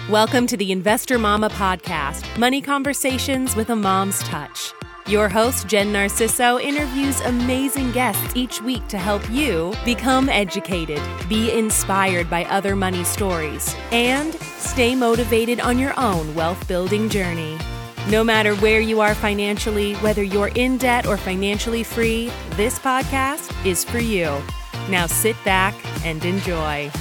Welcome to the Investor Mama Podcast, Money Conversations with a Mom's Touch. Your host, Jen Narciso, interviews amazing guests each week to help you become educated, be inspired by other money stories, and stay motivated on your own wealth-building journey. No matter where you are financially, whether you're in debt or financially free, this podcast is for you. Now sit back and enjoy.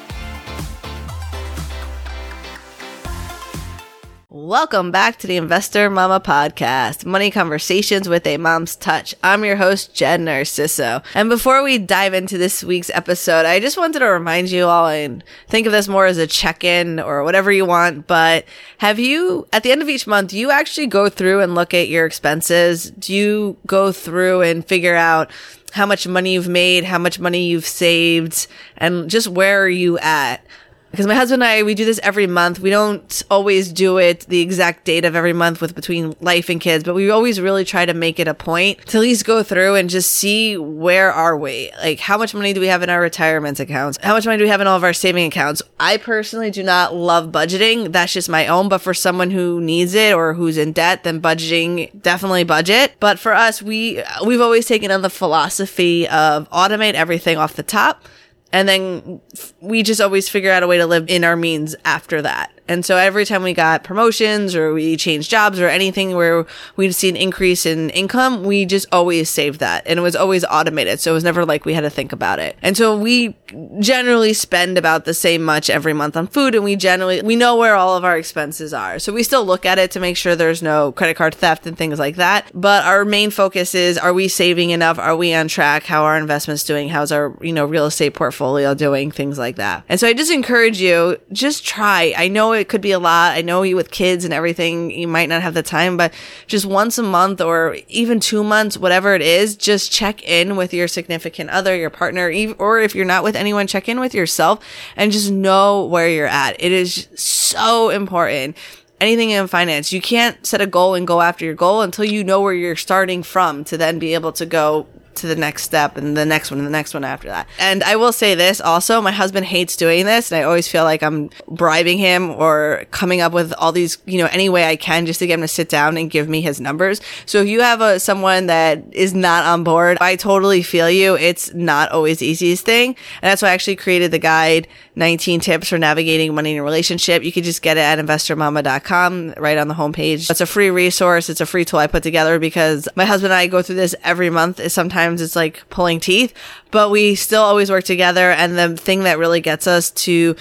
Welcome back to the Investor Mama Podcast, Money Conversations with a Mom's Touch. I'm your host, Jen Narciso. And before we dive into this week's episode, I just wanted to remind you all, and think of this more as a check-in or whatever you want, but have you, at the end of each month, do you actually go through and look at your expenses? Do you go through and figure out how much money you've made, how much money you've saved, and just where are you at? Because my husband and I, we do this every month. We don't always do it the exact date of every month with between life and kids, but we always really try to make it a point to at least go through and just see where are we? Like, how much money do we have in our retirement accounts? How much money do we have in all of our saving accounts? I personally do not love budgeting. That's just my own. But for someone who needs it or who's in debt, then budgeting, definitely budget. But for us, we've always taken on the philosophy of automate everything off the top. And then we just always figure out a way to live in our means after that. And so every time we got promotions or we changed jobs or anything where we'd see an increase in income, we just always saved that. And it was always automated. So it was never like we had to think about it. And so we generally spend about the same much every month on food. And we know where all of our expenses are. So we still look at it to make sure there's no credit card theft and things like that. But our main focus is, are we saving enough? Are we on track? How are our investments doing? How's our, real estate portfolio doing? Things like that. And so I just encourage you, just try. I know it could be a lot. I know you with kids and everything, you might not have the time, but just once a month or even 2 months, whatever it is, just check in with your significant other, your partner, or if you're not with anyone, check in with yourself and just know where you're at. It is so important. Anything in finance, you can't set a goal and go after your goal until you know where you're starting from to then be able to go to the next step and the next one and the next one after that. And I will say this also, my husband hates doing this, and I always feel like I'm bribing him or coming up with all these, any way I can just to get him to sit down and give me his numbers. So if you have someone that is not on board, I totally feel you. It's not always the easiest thing. And that's why I actually created the guide, 19 tips for navigating money in a relationship. You can just get it at investormama.com right on the homepage. It's a free resource. It's a free tool I put together because my husband and I go through this every month. Sometimes it's like pulling teeth, but we still always work together. And the thing that really gets us to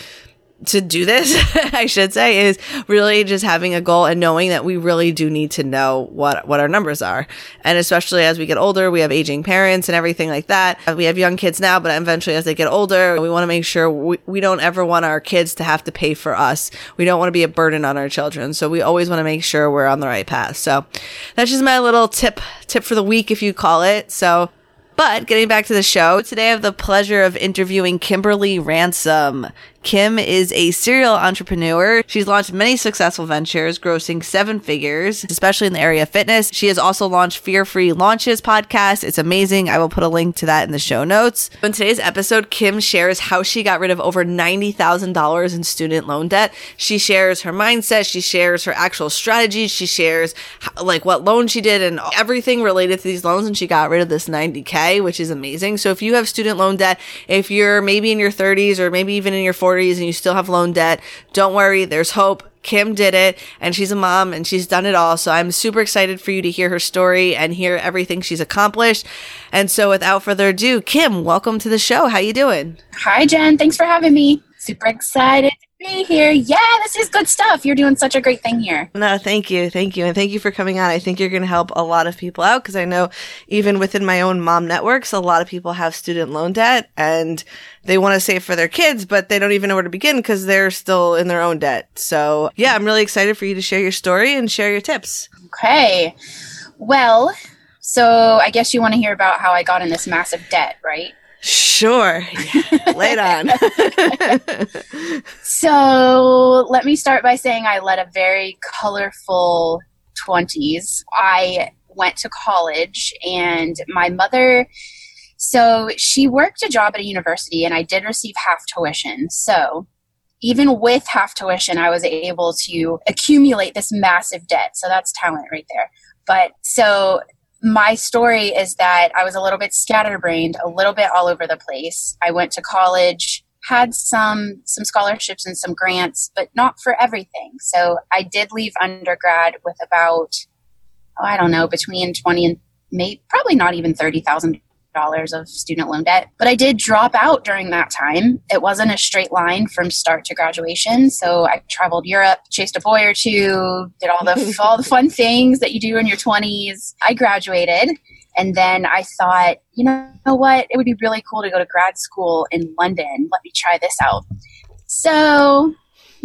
do this, I should say, is really just having a goal and knowing that we really do need to know what our numbers are. And especially as we get older, we have aging parents and everything like that. We have young kids now, but eventually as they get older, we want to make sure we don't ever want our kids to have to pay for us. We don't want to be a burden on our children. So we always want to make sure we're on the right path. So that's just my little tip for the week, if you call it. But getting back to the show, today I have the pleasure of interviewing Kimberly Ransom. Kim is a serial entrepreneur. She's launched many successful ventures, grossing 7 figures, especially in the area of fitness. She has also launched Fear Free Launches podcast. It's amazing. I will put a link to that in the show notes. In today's episode, Kim shares how she got rid of over $90,000 in student loan debt. She shares her mindset. She shares her actual strategies. She shares what loan she did and everything related to these loans. And she got rid of this $90K, which is amazing. So if you have student loan debt, if you're maybe in your 30s or maybe even in your 40s, and you still have loan debt, don't worry, there's hope. Kim did it, and she's a mom, and she's done it all. So I'm super excited for you to hear her story and hear everything she's accomplished. And so without further ado, Kim, welcome to the show. How you doing? Hi, Jen. Thanks for having me. Super excited to be here. Yeah, this is good stuff. You're doing such a great thing here. No, thank you. Thank you. And thank you for coming on. I think you're going to help a lot of people out because I know even within my own mom networks, a lot of people have student loan debt and they want to save for their kids, but they don't even know where to begin because they're still in their own debt. So yeah, I'm really excited for you to share your story and share your tips. Okay. Well, so I guess you want to hear about how I got in this massive debt, right? Sure. Lay it on. So let me start by saying I led a very colorful 20s. I went to college and my mother, so she worked a job at a university and I did receive half tuition. So even with half tuition, I was able to accumulate this massive debt. So that's talent right there. But so my story is that I was a little bit scatterbrained, a little bit all over the place. I went to college, had some scholarships and some grants, but not for everything. So I did leave undergrad with about, I don't know, between 20 and maybe probably not even $30,000 of student loan debt. But I did drop out during that time. It wasn't a straight line from start to graduation. So I traveled Europe, chased a boy or two, did all the fun things that you do in your 20s. I graduated. And then I thought, you know what? It would be really cool to go to grad school in London. Let me try this out. So,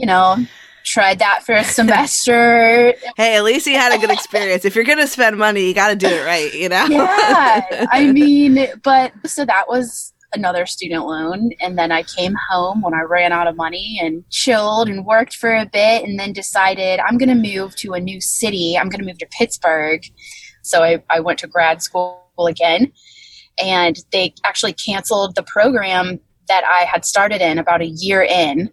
tried that for a semester. Hey, at least you had a good experience. If you're going to spend money, you got to do it right, Yeah. I mean, but so that was another student loan. And then I came home when I ran out of money and chilled and worked for a bit and then decided I'm going to move to a new city. I'm going to move to Pittsburgh. So I went to grad school again, and they actually canceled the program that I had started in about a year in.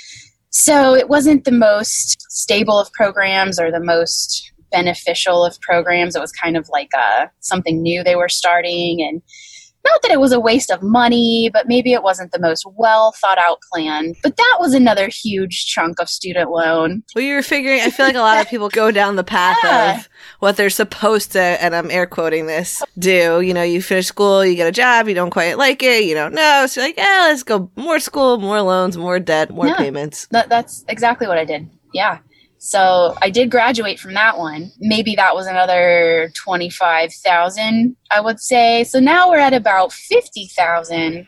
So it wasn't the most stable of programs or the most beneficial of programs. It was kind of like something new they were starting, and not that it was a waste of money, but maybe it wasn't the most well thought out plan. But that was another huge chunk of student loan. Well, you were figuring, I feel like a lot of people go down the path of what they're supposed to, and I'm air quoting this, do. You finish school, you get a job, you don't quite like it, you don't know. So you're like, let's go more school, more loans, more debt, more payments. That's exactly what I did. Yeah. So I did graduate from that one. Maybe that was another 25,000, I would say. So now we're at about 50,000.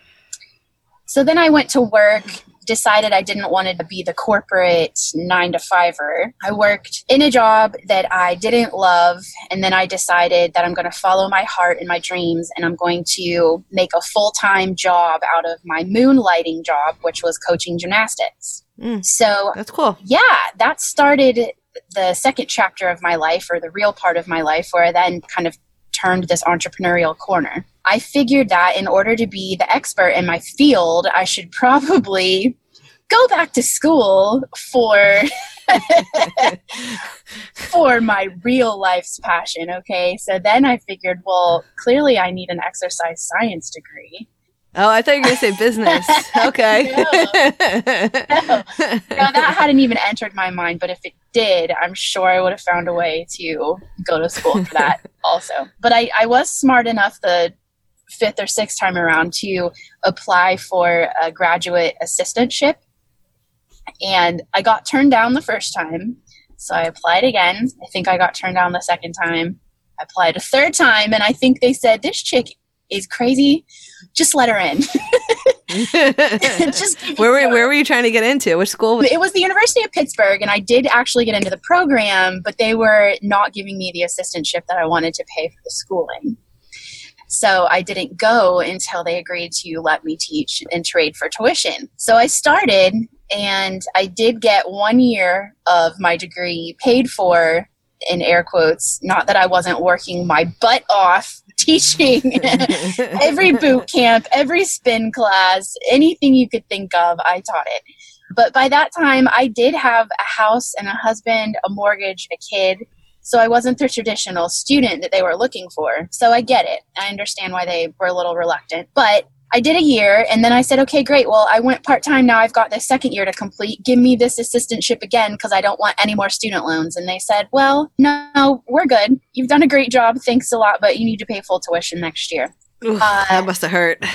So then I went to work, decided I didn't want to be the corporate 9-to-5er. I worked in a job that I didn't love. And then I decided that I'm going to follow my heart and my dreams. And I'm going to make a full-time job out of my moonlighting job, which was coaching gymnastics. So that's cool. Yeah, that started the second chapter of my life, or the real part of my life, where I then kind of turned this entrepreneurial corner. I figured that in order to be the expert in my field, I should probably go back to school for for my real life's passion. Okay, so then I figured, well, clearly I need an exercise science degree. Oh, I thought you were going to say business. Okay. No, that hadn't even entered my mind. But if it did, I'm sure I would have found a way to go to school for that also. But I was smart enough the fifth or sixth time around to apply for a graduate assistantship. And I got turned down the first time. So I applied again. I think I got turned down the second time. I applied a third time. And I think they said, this chick is crazy. Just let her in. Where were you trying to get into? Which school? It was the University of Pittsburgh, and I did actually get into the program, but they were not giving me the assistantship that I wanted to pay for the schooling. So I didn't go until they agreed to let me teach and trade for tuition. So I started, and I did get 1 year of my degree paid for, in air quotes, not that I wasn't working my butt off teaching every boot camp, every spin class, anything you could think of, I taught it. But by that time, I did have a house and a husband, a mortgage, a kid. So I wasn't the traditional student that they were looking for. So I get it. I understand why they were a little reluctant. But I did a year, and then I said, okay, great. Well, I went part-time. Now I've got this second year to complete. Give me this assistantship again, because I don't want any more student loans. And they said, well, no, we're good. You've done a great job. Thanks a lot, but you need to pay full tuition next year. Oof, that must have hurt.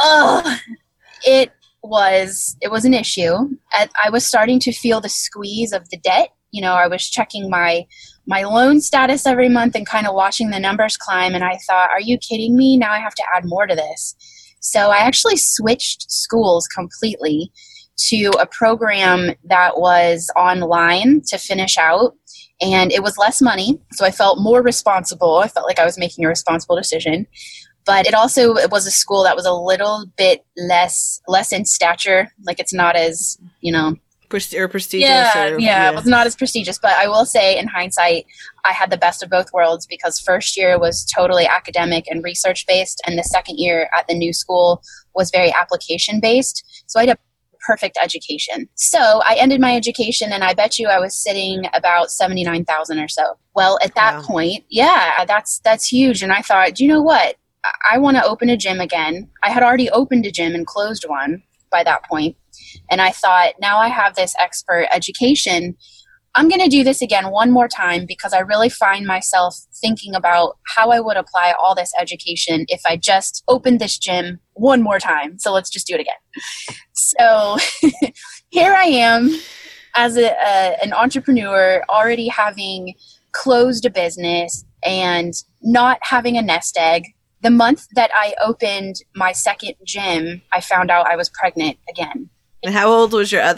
It was an issue. I was starting to feel the squeeze of the debt. I was checking my loan status every month and kind of watching the numbers climb. And I thought, are you kidding me? Now I have to add more to this. So I actually switched schools completely to a program that was online to finish out, and it was less money. So I felt more responsible. I felt like I was making a responsible decision, but it was a school that was a little bit less in stature. Like, it's not as, prestigious. Yeah, it was not as prestigious. But I will say, in hindsight, I had the best of both worlds, because first year was totally academic and research based, and the second year at the new school was very application based. So I had a perfect education. So I ended my education, and I bet you I was sitting about 79,000 or so. Well, at that point, that's huge. And I thought, do you know what? I want to open a gym again. I had already opened a gym and closed one by that point. And I thought, now I have this expert education. I'm going to do this again one more time, because I really find myself thinking about how I would apply all this education if I just opened this gym one more time. So let's just do it again. So here I am as an entrepreneur, already having closed a business and not having a nest egg. The month that I opened my second gym, I found out I was pregnant again. And how old was your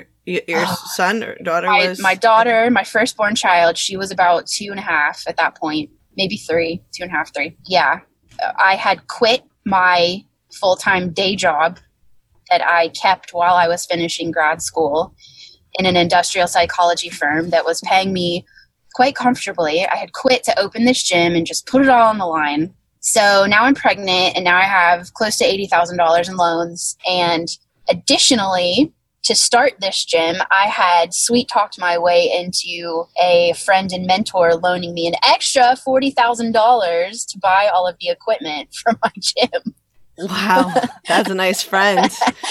son or daughter? My daughter, my firstborn child, she was about 2.5 at that point, maybe 3, 2.5, 3. Yeah. I had quit my full-time day job that I kept while I was finishing grad school in an industrial psychology firm that was paying me quite comfortably. I had quit to open this gym and just put it all on the line. So now I'm pregnant, and now I have close to $80,000 in loans. And additionally, to start this gym, I had sweet talked my way into a friend and mentor loaning me an extra $40,000 to buy all of the equipment for my gym. Wow, that's a nice friend.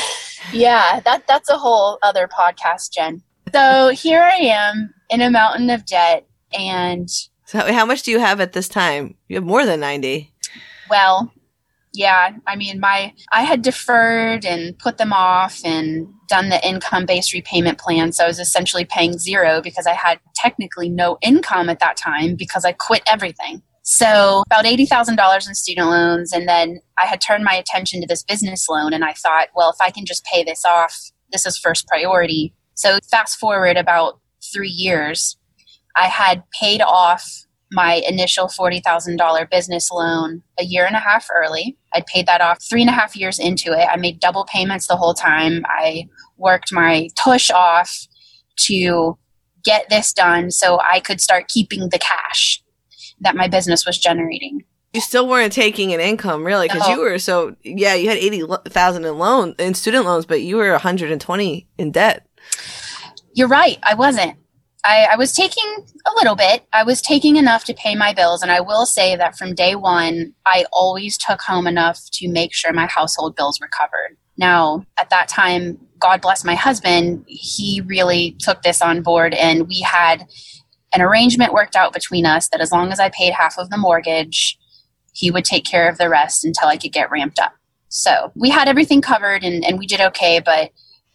Yeah, that's a whole other podcast, Jen. So here I am in a mountain of debt. And so how much do you have at this time? You have more than 90. Well, yeah, I mean, I had deferred and put them off and done the income-based repayment plan. So I was essentially paying zero because I had technically no income at that time because I quit everything. So about $80,000 in student loans. And then I had turned my attention to this business loan. And I thought, well, if I can just pay this off, this is first priority. So fast forward about 3 years, I had paid off my initial $40,000 business loan a 1.5 years early. I'd paid that off 3.5 years into it. I made double payments the whole time. I worked my tush off to get this done so I could start keeping the cash that my business was generating. You still weren't taking an income, really, because you were you had 80,000 in student loans, but you were 120 in debt. You're right. I wasn't. I was taking a little bit. I was taking enough to pay my bills. And I will say that from day one, I always took home enough to make sure my household bills were covered. Now, at that time, God bless my husband, he really took this on board. And we had an arrangement worked out between us that as long as I paid half of the mortgage, he would take care of the rest until I could get ramped up. So we had everything covered and we did okay, but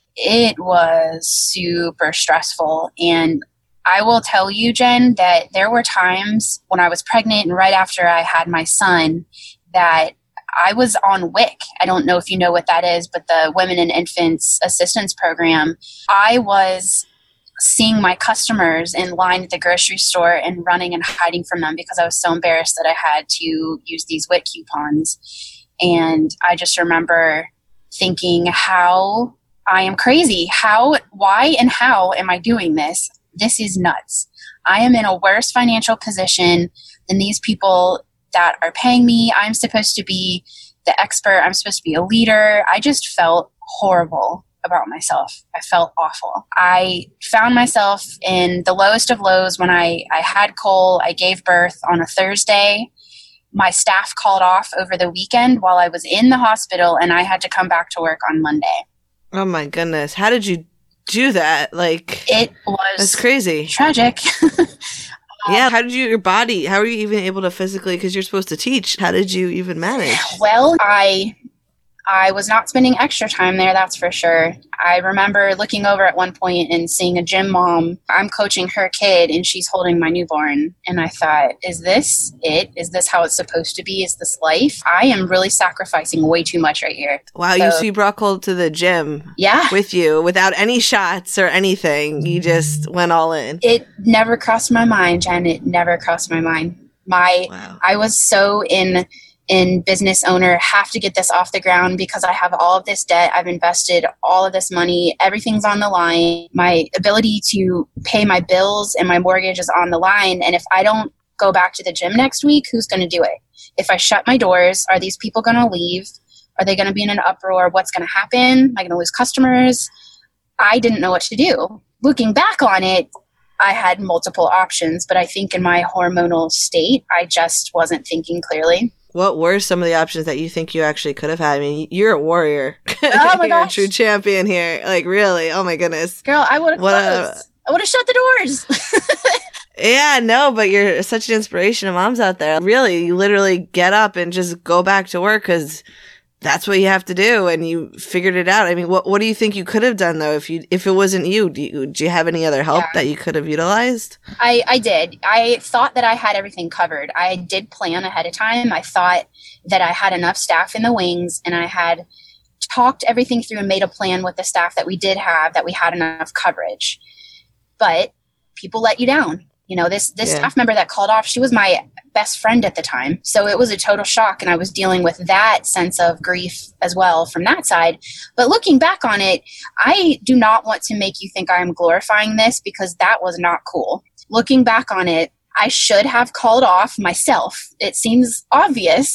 it was super stressful. And I will tell you, Jen, that there were times when I was pregnant and right after I had my son that I was on WIC. I don't know if you know what that is, but the Women and Infants Assistance Program. I was seeing my customers in line at the grocery store and running and hiding from them because I was so embarrassed that I had to use these WIC coupons. And I just remember thinking how I am crazy. Why and how am I doing this? This is nuts. I am in a worse financial position than these people that are paying me. I'm supposed to be the expert. I'm supposed to be a leader. I just felt horrible about myself. I felt awful. I found myself in the lowest of lows when I had Cole. I gave birth on a Thursday. My staff called off over the weekend while I was in the hospital, and I had to come back to work on Monday. Oh my goodness. How did you do that? It was that's crazy. Tragic. Yeah. How were you even able to physically, because you're supposed to teach, how did you even manage? Well, I was not spending extra time there, that's for sure. I remember looking over at one point and seeing a gym mom. I'm coaching her kid and she's holding my newborn. And I thought, is this it? Is this how it's supposed to be? Is this life? I am really sacrificing way too much right here. Wow, so you brought Cole to the gym with you without any shots or anything. You just went all in. It never crossed my mind, Jen. It never crossed my mind. I was so in business owner, have to get this off the ground because I have all of this debt. I've invested all of this money. Everything's on the line. My ability to pay my bills and my mortgage is on the line. And if I don't go back to the gym next week, who's going to do it? If I shut my doors, are these people going to leave? Are they going to be in an uproar? What's going to happen? Am I going to lose customers? I didn't know what to do. Looking back on it, I had multiple options, but I think in my hormonal state, I just wasn't thinking closely. What were some of the options that you think you actually could have had? I mean, you're a warrior. Oh my You're gosh. a true champion here. Like, really? Oh my goodness. Girl, I would have closed. I would have shut the doors. Yeah, no, but you're such an inspiration to moms out there. Really, you literally get up and just go back to work because that's what you have to do, and you figured it out. I mean, what do you think you could have done though if it wasn't you? Do you have any other help that you could have utilized? I did. I thought that I had everything covered. I did plan ahead of time. I thought that I had enough staff in the wings, and I had talked everything through and made a plan with the staff that we did have, that we had enough coverage. But people let you down. You know, this staff member that called off, she was my best friend at the time. So it was a total shock. And I was dealing with that sense of grief as well from that side. But looking back on it, I do not want to make you think I am glorifying this, because that was not cool. Looking back on it, I should have called off myself. It seems obvious,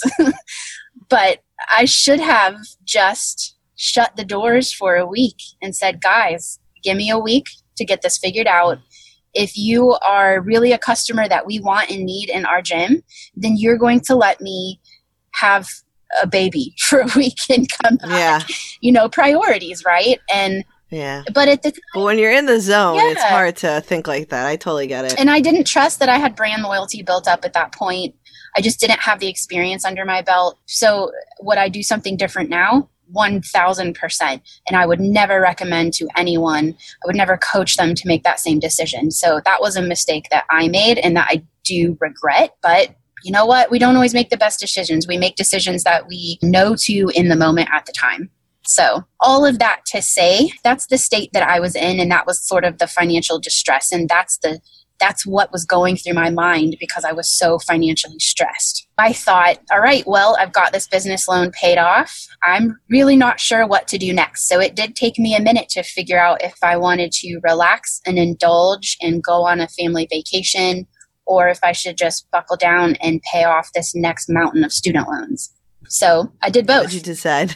but I should have just shut the doors for a week and said, guys, give me a week to get this figured out. If you are really a customer that we want and need in our gym, then you're going to let me have a baby for a week and come back. Yeah. You know, priorities, right? And but at the time, but when you're in the zone, it's hard to think like that. I totally get it. And I didn't trust that I had brand loyalty built up at that point. I just didn't have the experience under my belt. So would I do something different now? 1,000%. And I would never recommend to anyone, I would never coach them to make that same decision. So that was a mistake that I made and that I do regret. But you know what? We don't always make the best decisions. We make decisions that we know to in the moment at the time. So all of that to say, that's the state that I was in. And that was sort of the financial distress. And that's what was going through my mind because I was so financially stressed. I thought, all right, well, I've got this business loan paid off. I'm really not sure what to do next. So it did take me a minute to figure out if I wanted to relax and indulge and go on a family vacation, or if I should just buckle down and pay off this next mountain of student loans. So I did both. What did you decide?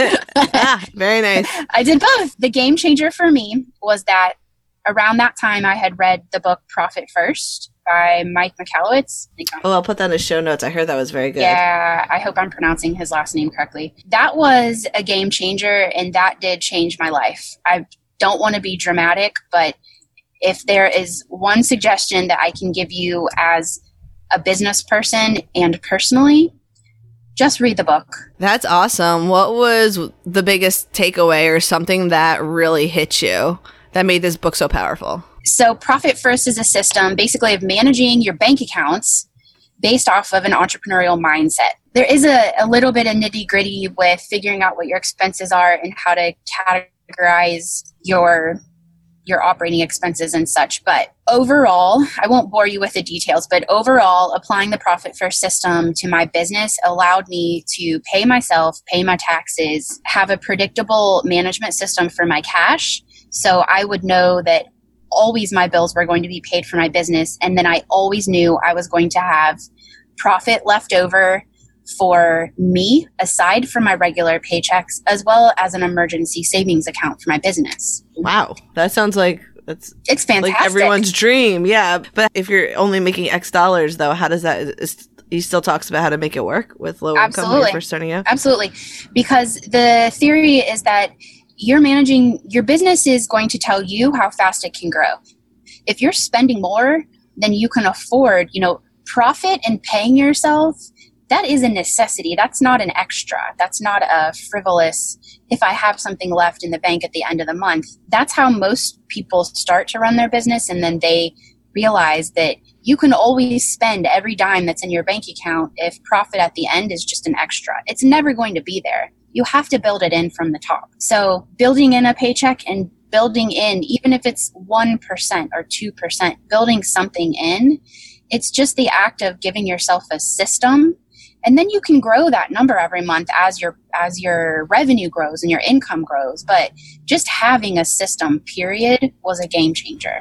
Very nice. I did both. The game changer for me was that around that time, I had read the book Profit First by Mike Michalowicz. Oh, I'll put that in the show notes. I heard that was very good. Yeah, I hope I'm pronouncing his last name correctly. That was a game changer, and that did change my life. I don't want to be dramatic, but if there is one suggestion that I can give you as a business person and personally, just read the book. That's awesome. What was the biggest takeaway or something that really hit you that made this book so powerful? So Profit First is a system basically of managing your bank accounts based off of an entrepreneurial mindset. There is a little bit of nitty gritty with figuring out what your expenses are and how to categorize your operating expenses and such. But overall, I won't bore you with the details, but overall, applying the Profit First system to my business allowed me to pay myself, pay my taxes, have a predictable management system for my cash. So I would know that always my bills were going to be paid for my business. And then I always knew I was going to have profit left over for me, aside from my regular paychecks, as well as an emergency savings account for my business. Wow. That sounds like it's fantastic. Like everyone's dream. Yeah. But if you're only making X dollars, though, how does that... He still talks about how to make it work with low income when you're first starting out? Absolutely. Because the theory is that your business is going to tell you how fast it can grow. If you're spending more than you can afford, profit and paying yourself, that is a necessity. That's not an extra. That's not a frivolous, if I have something left in the bank at the end of the month. That's how most people start to run their business. And then they realize that you can always spend every dime that's in your bank account if profit at the end is just an extra. It's never going to be there. You have to build it in from the top. So building in a paycheck and building in, even if it's 1% or 2%, building something in, it's just the act of giving yourself a system. And then you can grow that number every month as your revenue grows and your income grows. But just having a system, period, was a game changer.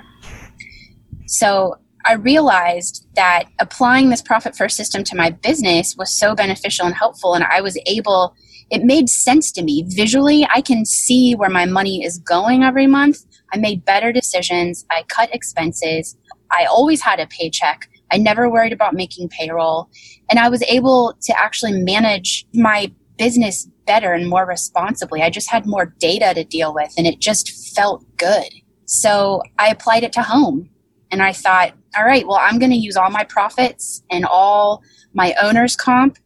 So I realized that applying this Profit First system to my business was so beneficial and helpful. And I was able, it made sense to me. Visually, I can see where my money is going every month. I made better decisions. I cut expenses. I always had a paycheck. I never worried about making payroll. And I was able to actually manage my business better and more responsibly. I just had more data to deal with, and it just felt good. So I applied it to home, and I thought, all right, well, I'm going to use all my profits and all my owner's comp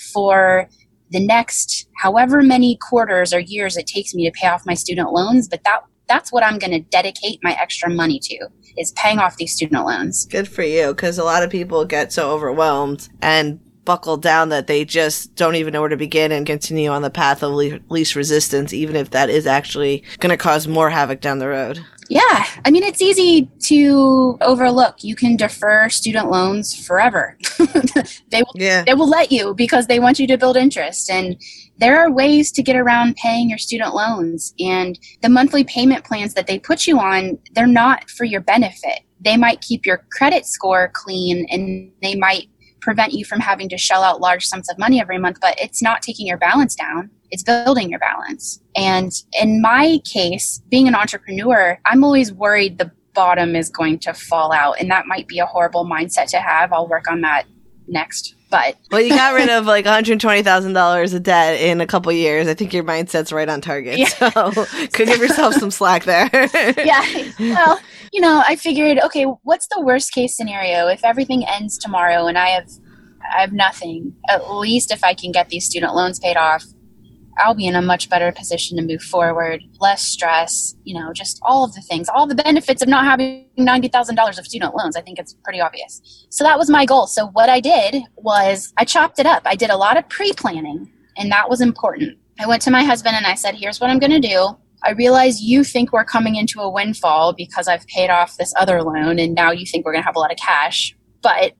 for the next however many quarters or years it takes me to pay off my student loans. But that's what I'm going to dedicate my extra money to, is paying off these student loans. Good for you, because a lot of people get so overwhelmed and buckle down that they just don't even know where to begin and continue on the path of least resistance, even if that is actually going to cause more havoc down the road. Yeah. I mean, it's easy to overlook. You can defer student loans forever. They will let you, because they want you to build interest. And there are ways to get around paying your student loans. And the monthly payment plans that they put you on, they're not for your benefit. They might keep your credit score clean, and they might prevent you from having to shell out large sums of money every month, but it's not taking your balance down. It's building your balance. And in my case, being an entrepreneur, I'm always worried the bottom is going to fall out. And that might be a horrible mindset to have. I'll work on that next. But well, you got rid of like $120,000 of debt in a couple of years. I think your mindset's right on target. Yeah. So could give yourself some slack there. Yeah. Well, I figured, okay, what's the worst case scenario? If everything ends tomorrow and I have nothing, at least if I can get these student loans paid off, I'll be in a much better position to move forward, less stress, just all of the things, all the benefits of not having $90,000 of student loans. I think it's pretty obvious. So that was my goal. So what I did was I chopped it up. I did a lot of pre-planning, and that was important. I went to my husband and I said, here's what I'm going to do. I realize you think we're coming into a windfall because I've paid off this other loan, and now you think we're going to have a lot of cash. But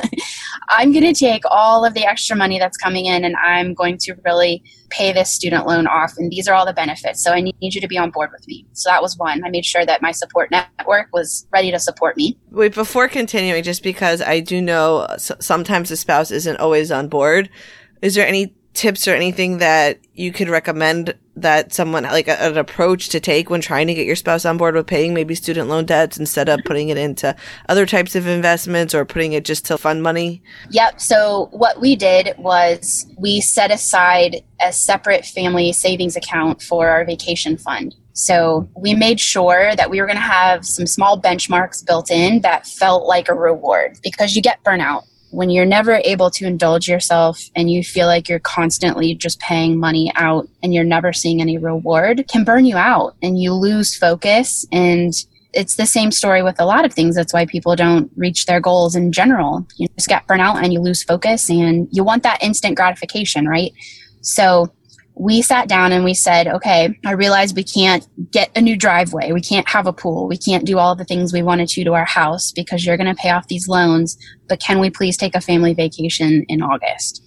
I'm going to take all of the extra money that's coming in, and I'm going to really pay this student loan off. And these are all the benefits. So I need you to be on board with me. So that was one. I made sure that my support network was ready to support me. Wait, before continuing, just because I do know sometimes the spouse isn't always on board, is there any tips or anything that you could recommend that someone, like an approach to take when trying to get your spouse on board with paying maybe student loan debts instead of putting it into other types of investments or putting it just to fund money? Yep. So what we did was we set aside a separate family savings account for our vacation fund. So we made sure that we were going to have some small benchmarks built in that felt like a reward, because you get burnout when you're never able to indulge yourself and you feel like you're constantly just paying money out and you're never seeing any reward. It can burn you out and you lose focus. And it's the same story with a lot of things. That's why people don't reach their goals in general. You just get burnt out and you lose focus, and you want that instant gratification, right? So we sat down and we said, okay, I realize we can't get a new driveway. We can't have a pool. We can't do all the things we wanted to our house because you're going to pay off these loans. But can we please take a family vacation in August?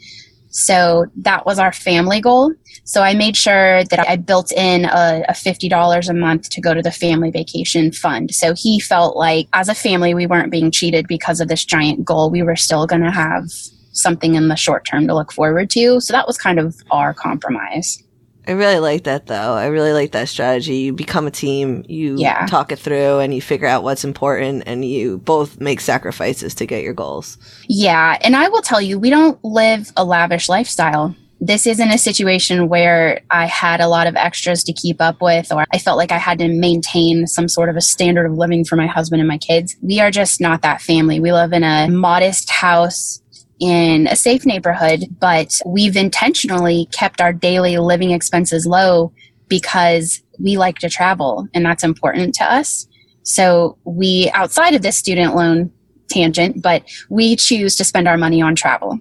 So that was our family goal. So I made sure that I built in a $50 a month to go to the family vacation fund. So he felt like as a family, we weren't being cheated because of this giant goal. We were still going to have something in the short term to look forward to. So that was kind of our compromise. I really like that, though. I really like that strategy. You become a team, you talk it through, and you figure out what's important, and you both make sacrifices to get your goals. Yeah. And I will tell you, we don't live a lavish lifestyle. This isn't a situation where I had a lot of extras to keep up with, or I felt like I had to maintain some sort of a standard of living for my husband and my kids. We are just not that family. We live in a modest house in a safe neighborhood, but we've intentionally kept our daily living expenses low because we like to travel, and that's important to us. So we, outside of this student loan tangent, but we choose to spend our money on travel.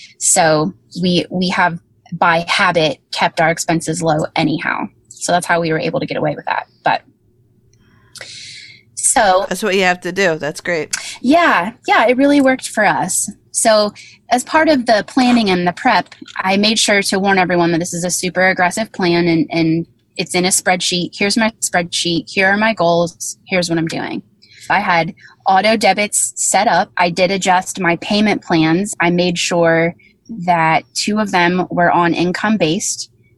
So we have, by habit, kept our expenses low anyhow. So that's how we were able to get away with that. But so that's what you have to do. That's great. Yeah, it really worked for us. So as part of the planning and the prep, I made sure to warn everyone that this is a super aggressive plan, and it's in a spreadsheet. Here's my spreadsheet. Here are my goals. Here's what I'm doing. I had auto debits set up. I did adjust my payment plans. I made sure that 2 of them were on income based.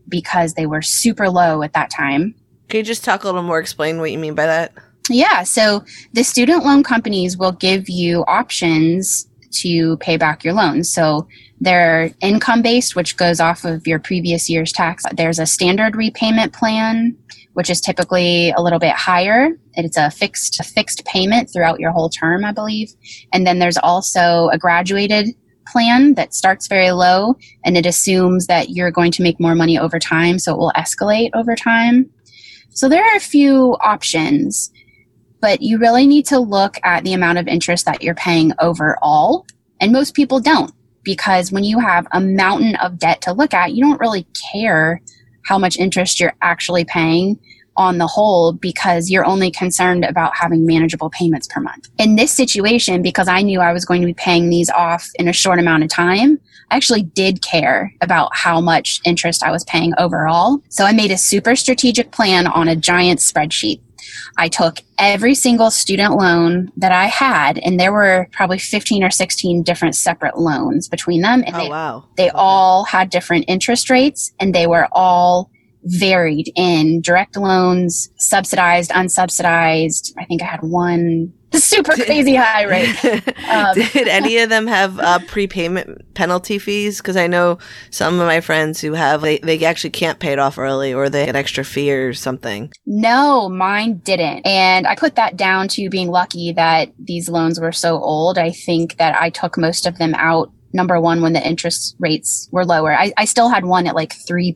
because they were super low at that time. Can you just talk a little more, explain what you mean by that? Yeah, so the student loan companies will give you options to pay back your loans. So they're income-based, which goes off of your previous year's tax. There's a standard repayment plan, which is typically a little bit higher. It's a fixed payment throughout your whole term, I believe. And then there's also a graduated plan that starts very low, and it assumes that you're going to make more money over time, so it will escalate over time. So there are a few options, but you really need to look at the amount of interest that you're paying overall. And most people don't, because when you have a mountain of debt to look at, you don't really care how much interest you're actually paying on the whole, because you're only concerned about having manageable payments per month. In this situation, because I knew I was going to be paying these off in a short amount of time, I actually did care about how much interest I was paying overall. So I made a super strategic plan on a giant spreadsheet. I took every single student loan that I had, and there were probably 15 or 16 different separate loans between them. And they all had different interest rates, and they were all varied in direct loans, subsidized, unsubsidized. I think I had one super crazy high rate. Did any of them have prepayment penalty fees? Because I know some of my friends who have, they actually can't pay it off early, or they get an extra fee or something. No, mine didn't. And I put that down to being lucky that these loans were so old. I think that I took most of them out, number one, when the interest rates were lower. I still had one at like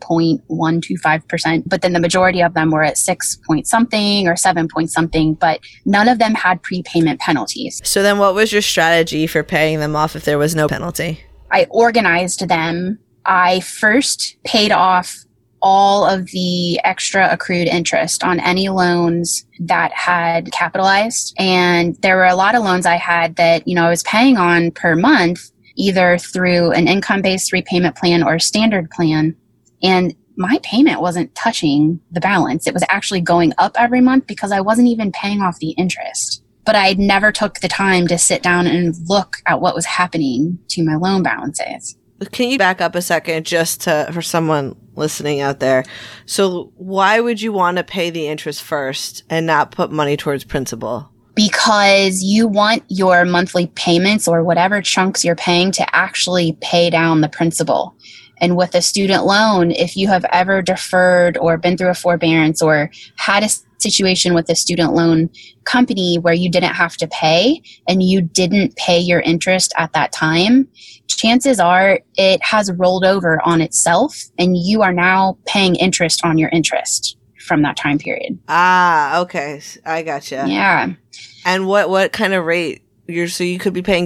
3.125%, but then the majority of them were at 6 point something or 7 point something, but none of them had prepayment penalties. So then what was your strategy for paying them off if there was no penalty? I organized them. I first paid off all of the extra accrued interest on any loans that had capitalized. And there were a lot of loans I had that, I was paying on per month, either through an income-based repayment plan or a standard plan. And my payment wasn't touching the balance. It was actually going up every month because I wasn't even paying off the interest. But I never took the time to sit down and look at what was happening to my loan balances. Can you back up a second just for someone listening out there? So why would you want to pay the interest first and not put money towards principal? Because you want your monthly payments or whatever chunks you're paying to actually pay down the principal. And with a student loan, if you have ever deferred or been through a forbearance or had a situation with a student loan company where you didn't have to pay and you didn't pay your interest at that time, chances are it has rolled over on itself and you are now paying interest on your interest from that time period. Ah, okay. I gotcha. Yeah. And what kind of rate? So you could be paying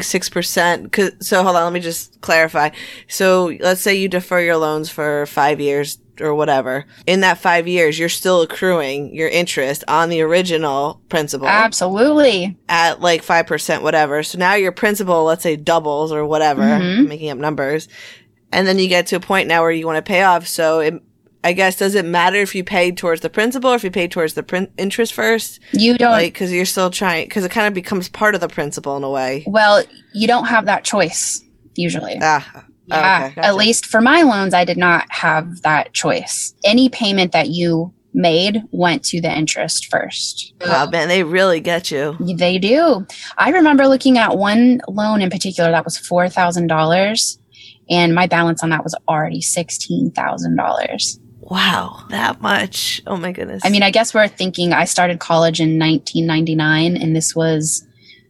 6%. So hold on, let me just clarify. So let's say you defer your loans for 5 years or whatever. In that 5 years, you're still accruing your interest on the original principal. Absolutely. At like 5%, whatever. So now your principal, let's say, doubles or whatever, making up numbers. And then you get to a point now where you want to pay off. So I guess, does it matter if you pay towards the principal or if you pay towards the interest first? You don't. Because you're still trying, because it kind of becomes part of the principal in a way. Well, you don't have that choice, usually. Yeah, okay, gotcha. At least for my loans, I did not have that choice. Any payment that you made went to the interest first. Wow, man, they really get you. They do. I remember looking at one loan in particular that was $4,000, and my balance on that was already $16,000. Wow, that much. Oh my goodness. I mean, I guess we're thinking I started college in 1999 and this was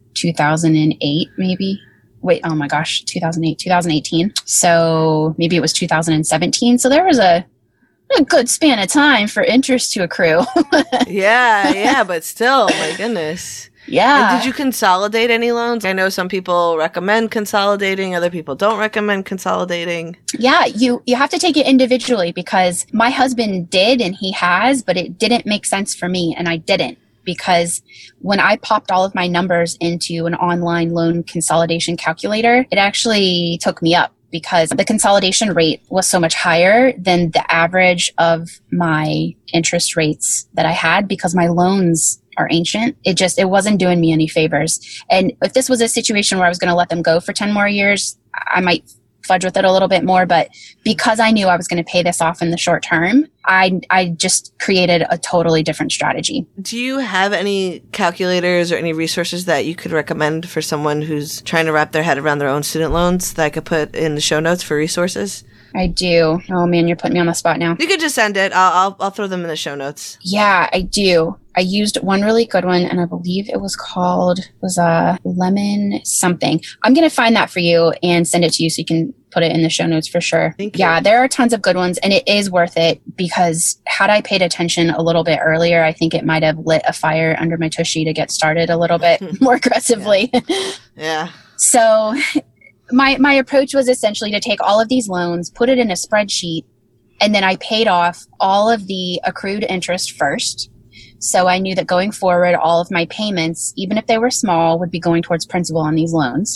2008 maybe. Wait, oh my gosh, 2018. So maybe it was 2017. So there was a good span of time for interest to accrue. yeah, but still, my goodness. Yeah. And did you consolidate any loans? I know some people recommend consolidating, other people don't recommend consolidating. Yeah, you have to take it individually, because my husband did and he has, but it didn't make sense for me and I didn't, because when I popped all of my numbers into an online loan consolidation calculator, it actually took me up, because the consolidation rate was so much higher than the average of my interest rates that I had, because my loans are ancient. It wasn't doing me any favors. And if this was a situation where I was going to let them go for 10 more years, I might fudge with it a little bit more. But because I knew I was going to pay this off in the short term, I just created a totally different strategy. Do you have any calculators or any resources that you could recommend for someone who's trying to wrap their head around their own student loans that I could put in the show notes for resources? I do. Oh man, you're putting me on the spot now. You could just send it. I'll throw them in the show notes. Yeah, I do. I used one really good one, and I believe it was Lemon something. I'm going to find that for you and send it to you so you can put it in the show notes for sure. Thank you. Yeah, there are tons of good ones, and it is worth it because had I paid attention a little bit earlier, I think it might have lit a fire under my tushy to get started a little bit more aggressively. Yeah. So my approach was essentially to take all of these loans, put it in a spreadsheet, and then I paid off all of the accrued interest first. So I knew that going forward, all of my payments, even if they were small, would be going towards principal on these loans.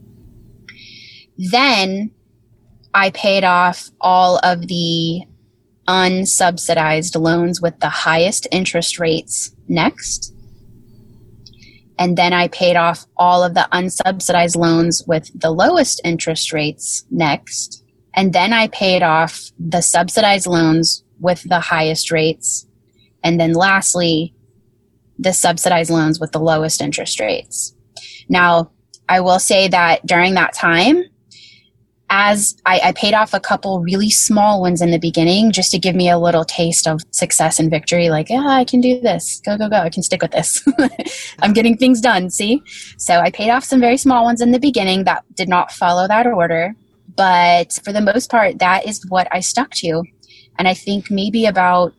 Then I paid off all of the unsubsidized loans with the highest interest rates next. And then I paid off all of the unsubsidized loans with the lowest interest rates next. And then I paid off the subsidized loans with the highest rates. And then lastly, the subsidized loans with the lowest interest rates. Now, I will say that during that time, as I paid off a couple really small ones in the beginning just to give me a little taste of success and victory, like, I can do this. Go, go, go. I can stick with this. I'm getting things done, see? So I paid off some very small ones in the beginning that did not follow that order. But for the most part, that is what I stuck to. And I think maybe about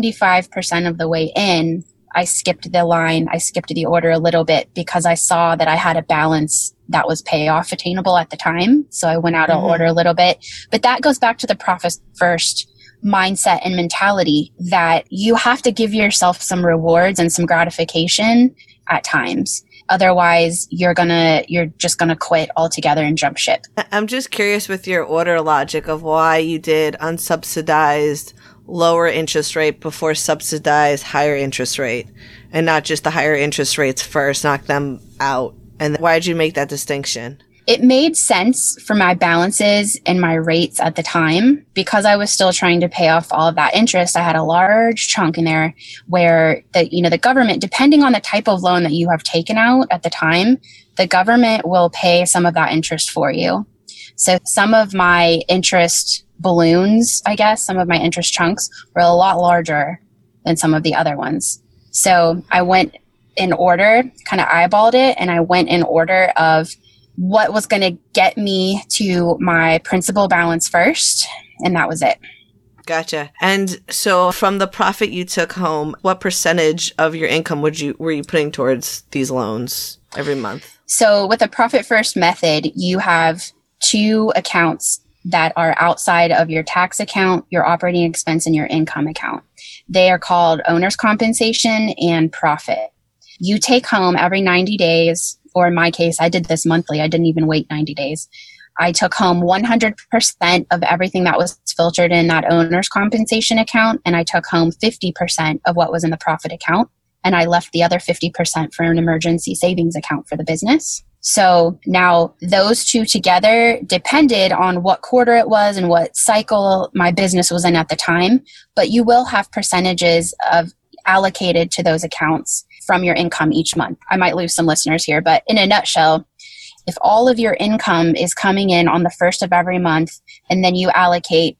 75% of the way in, I skipped the line. I skipped the order a little bit because I saw that I had a balance that was payoff attainable at the time. So I went out of order a little bit. But that goes back to the profit first mindset and mentality that you have to give yourself some rewards and some gratification at times. Otherwise, you're just gonna quit altogether and jump ship. I'm just curious with your order logic of why you did unsubsidized lower interest rate before subsidized higher interest rate, and not just the higher interest rates first, knock them out. And why did you make that distinction? It made sense for my balances and my rates at the time because I was still trying to pay off all of that interest. I had a large chunk in there where the government, depending on the type of loan that you have taken out at the time, the government will pay some of that interest for you. So some of my interest balloons, I guess, some of my interest chunks were a lot larger than some of the other ones. So I went in order, kind of eyeballed it, and I went in order of what was going to get me to my principal balance first, and that was it. Gotcha. And so from the profit you took home, what percentage of your income were you putting towards these loans every month? So with a profit first method, you have two accounts that are outside of your tax account, your operating expense, and your income account. They are called owner's compensation and profit. You take home every 90 days, or in my case, I did this monthly. I didn't even wait 90 days. I took home 100% of everything that was filtered in that owner's compensation account, and I took home 50% of what was in the profit account, and I left the other 50% for an emergency savings account for the business. So now those two together depended on what quarter it was and what cycle my business was in at the time, but you will have percentages of allocated to those accounts from your income each month. I might lose some listeners here, but in a nutshell, if all of your income is coming in on the first of every month, and then you allocate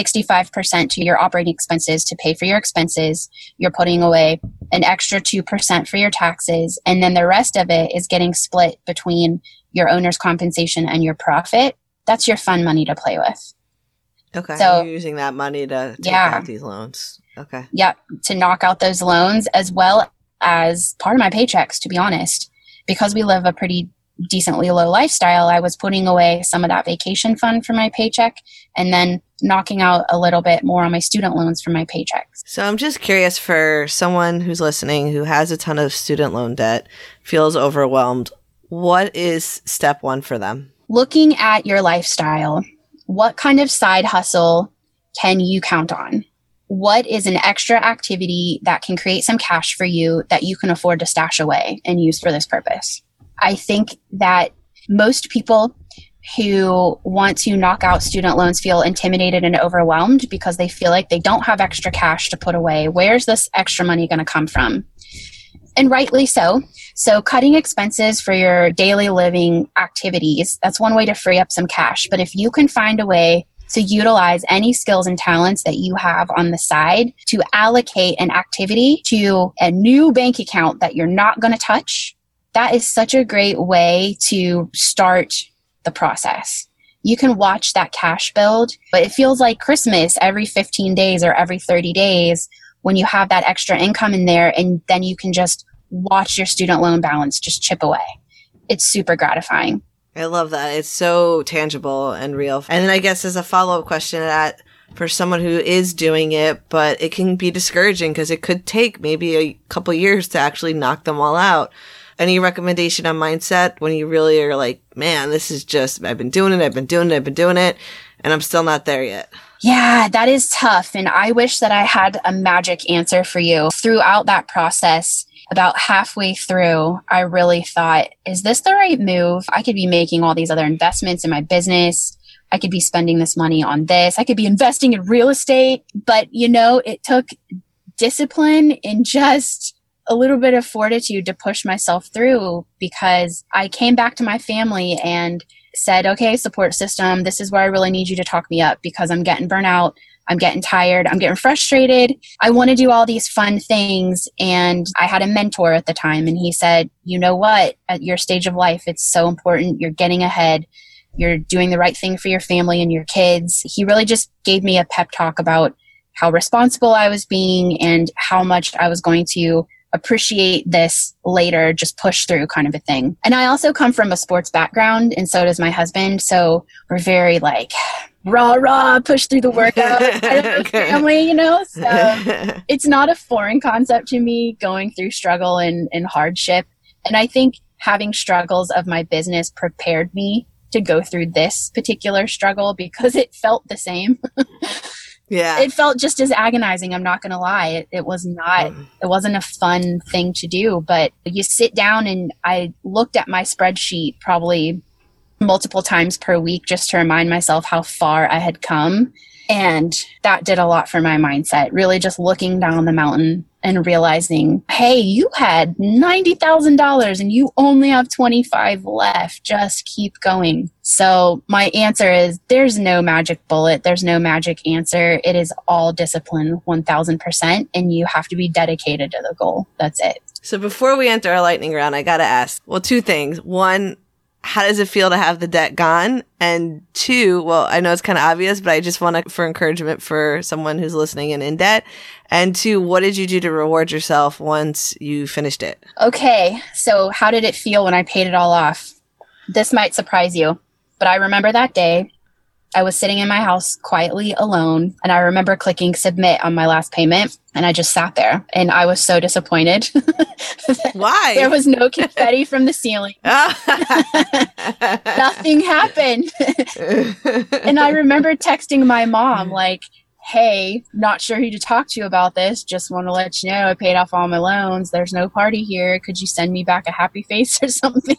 65% to your operating expenses to pay for your expenses, you're putting away an extra 2% for your taxes, and then the rest of it is getting split between your owner's compensation and your profit. That's your fun money to play with. Okay, so you're using that money to take out these loans. Okay. Yep, to knock out those loans as well as part of my paychecks, to be honest. Because we live a pretty decently low lifestyle, I was putting away some of that vacation fund for my paycheck and then knocking out a little bit more on my student loans for my paychecks. So I'm just curious, for someone who's listening who has a ton of student loan debt, feels overwhelmed, what is step one for them? Looking at your lifestyle, what kind of side hustle can you count on? What is an extra activity that can create some cash for you that you can afford to stash away and use for this purpose? I think that most people who want to knock out student loans feel intimidated and overwhelmed because they feel like they don't have extra cash to put away. Where's this extra money going to come from? And rightly so. So cutting expenses for your daily living activities, that's one way to free up some cash. But if you can find a way to utilize any skills and talents that you have on the side to allocate an activity to a new bank account that you're not going to touch, that is such a great way to start the process. You can watch that cash build, but it feels like Christmas every 15 days or every 30 days when you have that extra income in there, and then you can just watch your student loan balance just chip away. It's super gratifying. I love that. It's so tangible and real. And then I guess as a follow-up question to that, for someone who is doing it, but it can be discouraging because it could take maybe a couple years to actually knock them all out. Any recommendation on mindset when you really are like, man, this is just, I've been doing it, and I'm still not there yet? Yeah, that is tough. And I wish that I had a magic answer for you. Throughout that process, about halfway through, I really thought, is this the right move? I could be making all these other investments in my business. I could be spending this money on this. I could be investing in real estate. But, it took discipline and just a little bit of fortitude to push myself through, because I came back to my family and said, okay, support system, this is where I really need you to talk me up because I'm getting burnout. I'm getting tired. I'm getting frustrated. I want to do all these fun things. And I had a mentor at the time, and he said, you know what, at your stage of life, it's so important. You're getting ahead. You're doing the right thing for your family and your kids. He really just gave me a pep talk about how responsible I was being and how much I was going to appreciate this later, just push through kind of a thing. And I also come from a sports background, and so does my husband. So we're very like rah, push through the workout kind of family, So it's not a foreign concept to me going through struggle and hardship. And I think having struggles of my business prepared me to go through this particular struggle because it felt the same. Yeah. It felt just as agonizing. I'm not going to lie. It wasn't a fun thing to do, but you sit down, and I looked at my spreadsheet probably multiple times per week just to remind myself how far I had come. And that did a lot for my mindset, really just looking down the mountain and realizing, hey, you had $90,000 and you only have 25 left. Just keep going. So my answer is there's no magic bullet. There's no magic answer. It is all discipline 1000%. And you have to be dedicated to the goal. That's it. So before we enter our lightning round, I got to ask, well, two things. One, how does it feel to have the debt gone? And two, well, I know it's kind of obvious, but I just want for encouragement for someone who's listening and in debt. And two, what did you do to reward yourself once you finished it? Okay, so how did it feel when I paid it all off? This might surprise you, but I remember that day. I was sitting in my house quietly alone, and I remember clicking submit on my last payment, and I just sat there, and I was so disappointed. Why? There was no confetti from the ceiling. Nothing happened. And I remember texting my mom like, hey, not sure who to talk to about this. Just want to let you know I paid off all my loans. There's no party here. Could you send me back a happy face or something?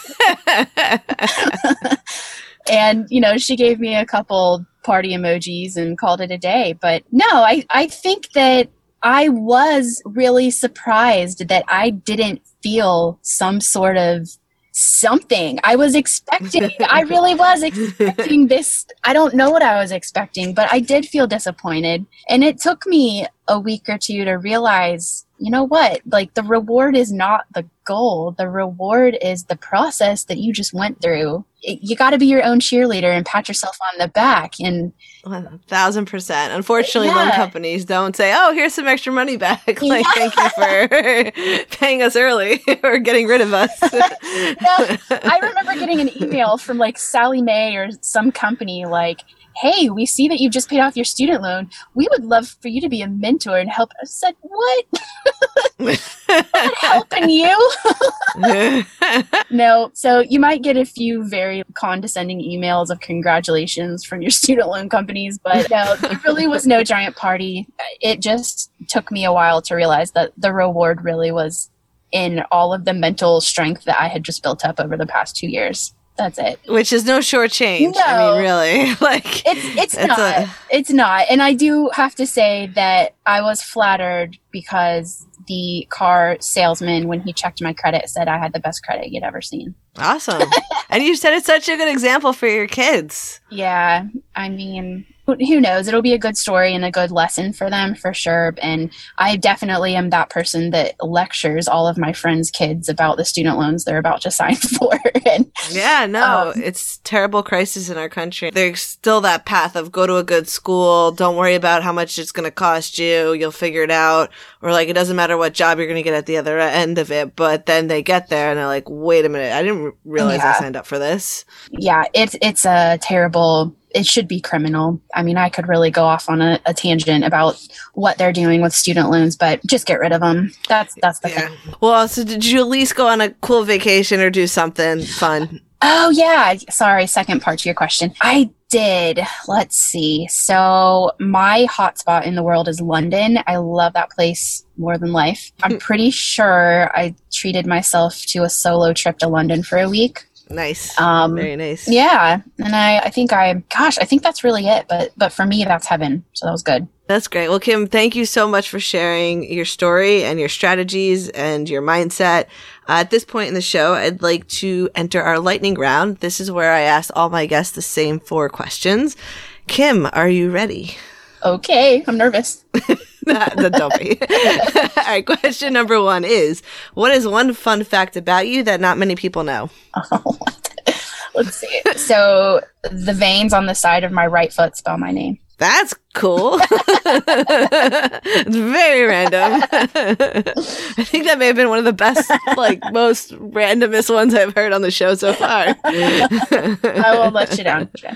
And, she gave me a couple party emojis and called it a day. But no, I think that I was really surprised that I didn't feel some sort of something. I was expecting, I really was expecting this. I don't know what I was expecting, but I did feel disappointed. And it took me a week or two to realize, you know what, like the reward is not the goal. The reward is the process that you just went through. You got to be your own cheerleader and pat yourself on the back. And 1000%. Unfortunately, loan companies don't say, oh, here's some extra money back. Like, thank you for paying us early or getting rid of us. I remember getting an email from like Sally Mae or some company like, hey, we see that you just paid off your student loan. We would love for you to be a mentor and help. I said, what? I'm not helping you. No. So you might get a few very condescending emails of congratulations from your student loan companies, but no, there really was no giant party. It just took me a while to realize that the reward really was in all of the mental strength that I had just built up over the past 2 years. That's it. Which is no short change. No. I mean, really. Like it's not. And I do have to say that I was flattered because the car salesman, when he checked my credit, said I had the best credit you'd ever seen. Awesome. And you said it's such a good example for your kids. Yeah. I mean, who knows? It'll be a good story and a good lesson for them for sure. And I definitely am that person that lectures all of my friends' kids about the student loans they're about to sign for. It's terrible crisis in our country. There's still that path of go to a good school. Don't worry about how much it's going to cost you. You'll figure it out. Or like, it doesn't matter what job you're going to get at the other end of it. But then they get there and they're like, wait a minute. I didn't realize I signed up for this. Yeah, it's a terrible... It should be criminal. I mean, I could really go off on a tangent about what they're doing with student loans, but just get rid of them. That's the thing. Well, so did you at least go on a cool vacation or do something fun? Oh, yeah. Sorry, second part to your question. I did. Let's see. So my hotspot in the world is London. I love that place more than life. I'm pretty sure I treated myself to a solo trip to London for a week. Nice. Very nice. Yeah. And I think that's really it. But for me, that's heaven. So that was good. That's great. Well, Kim, thank you so much for sharing your story and your strategies and your mindset. At this point in the show, I'd like to enter our lightning round. This is where I ask all my guests the same 4 questions. Kim, are you ready? Okay. I'm nervous. Don't be. All right. Question number 1 is, what is one fun fact about you that not many people know? Let's see. So the veins on the side of my right foot spell my name. That's cool. It's very random. I think that may have been one of the best, most randomest ones I've heard on the show so far. I will let you down, Jen.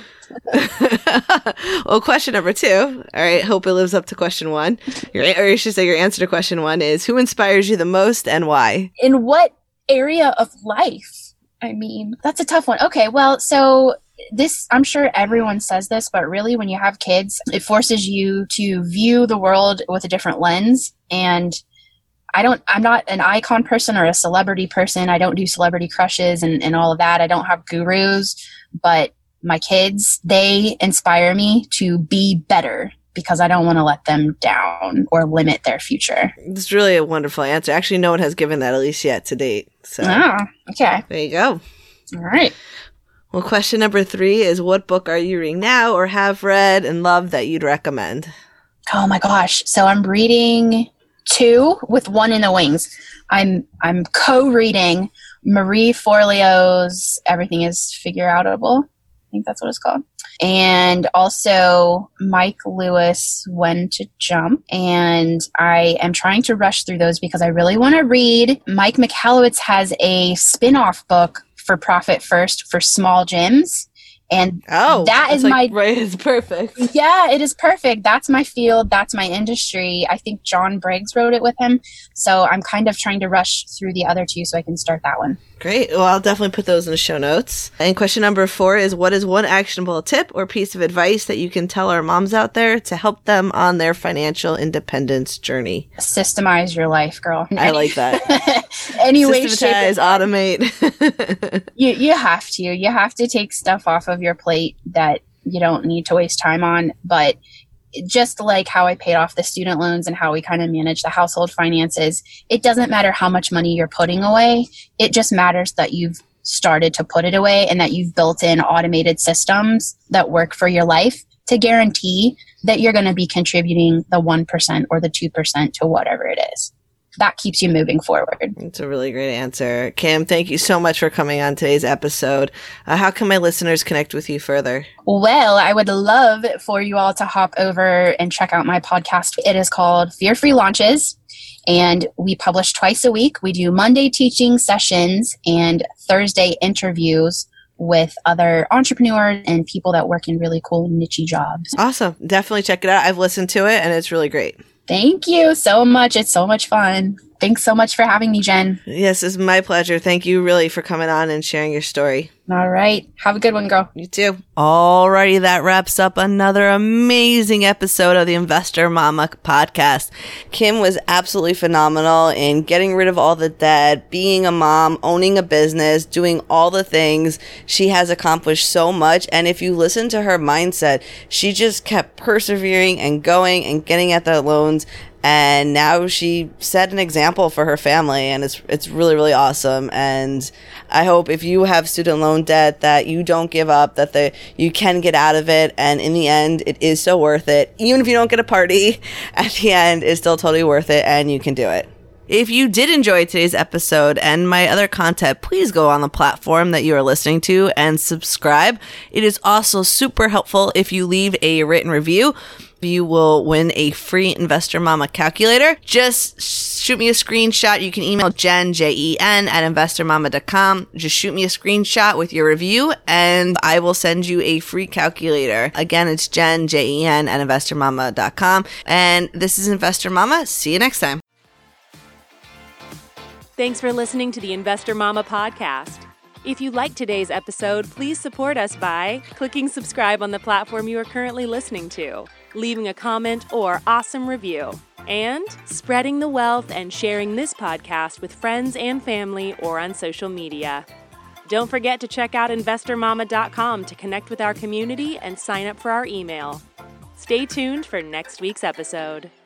Well, question number 2. All right. Hope it lives up to question 1. Or you should say your answer to question 1 is, who inspires you the most and why? In what area of life? I mean, that's a tough one. Okay. Well, so this, I'm sure everyone says this, but really when you have kids, it forces you to view the world with a different lens. And I'm not an icon person or a celebrity person. I don't do celebrity crushes and all of that. I don't have gurus, but my kids, they inspire me to be better because I don't want to let them down or limit their future. It's really a wonderful answer. Actually, no one has given that, at least yet to date. So, okay. There you go. All right. Well, question number 3 is, what book are you reading now or have read and loved that you'd recommend? Oh my gosh. So I'm reading 2 with 1 in the wings. I'm co-reading Marie Forleo's Everything is Figureoutable. I think that's what it's called. And also Mike Lewis, When to Jump. And I am trying to rush through those because I really want to read. Mike Michalowicz has a spin-off book for Profit First for small gyms. And that is right, it's perfect. Yeah, it is perfect. That's my field. That's my industry. I think John Briggs wrote it with him. So I'm kind of trying to rush through the other 2 so I can start that one. Great. Well, I'll definitely put those in the show notes. And question number 4 is, what is one actionable tip or piece of advice that you can tell our moms out there to help them on their financial independence journey? Systemize your life, girl. I like that. Systematize, automate. You have to. You have to take stuff off of your plate that you don't need to waste time on. But just like how I paid off the student loans and how we kind of manage the household finances, it doesn't matter how much money you're putting away. It just matters that you've started to put it away and that you've built in automated systems that work for your life to guarantee that you're going to be contributing the 1% or the 2% to whatever it is. That keeps you moving forward. It's a really great answer. Kim, thank you so much for coming on today's episode. How can my listeners connect with you further? Well, I would love for you all to hop over and check out my podcast. It is called Fear Free Launches, and we publish twice a week. We do Monday teaching sessions and Thursday interviews with other entrepreneurs and people that work in really cool niche jobs. Awesome. Definitely check it out. I've listened to it and it's really great. Thank you so much. It's so much fun. Thanks so much for having me, Jen. Yes, it's my pleasure. Thank you really for coming on and sharing your story. All right. Have a good one, girl. You too. Alrighty, that wraps up another amazing episode of the Investor Mama podcast. Kim was absolutely phenomenal in getting rid of all the debt, being a mom, owning a business, doing all the things. She has accomplished so much. And if you listen to her mindset, she just kept persevering and going and getting at the loans. And now she set an example for her family, and it's really, really awesome. And I hope if you have student loan debt that you don't give up, that you can get out of it. And in the end, it is so worth it. Even if you don't get a party, at the end, it's still totally worth it, and you can do it. If you did enjoy today's episode and my other content, please go on the platform that you are listening to and subscribe. It is also super helpful if you leave a written review. You will win a free Investor Mama calculator. Just shoot me a screenshot. You can email Jen, Jen, at investormama.com. Just shoot me a screenshot with your review and I will send you a free calculator. Again, it's Jen, Jen, at investormama.com. And this is Investor Mama. See you next time. Thanks for listening to the Investor Mama podcast. If you liked today's episode, please support us by clicking subscribe on the platform you are currently listening to, leaving a comment or awesome review, and spreading the wealth and sharing this podcast with friends and family or on social media. Don't forget to check out InvestorMama.com to connect with our community and sign up for our email. Stay tuned for next week's episode.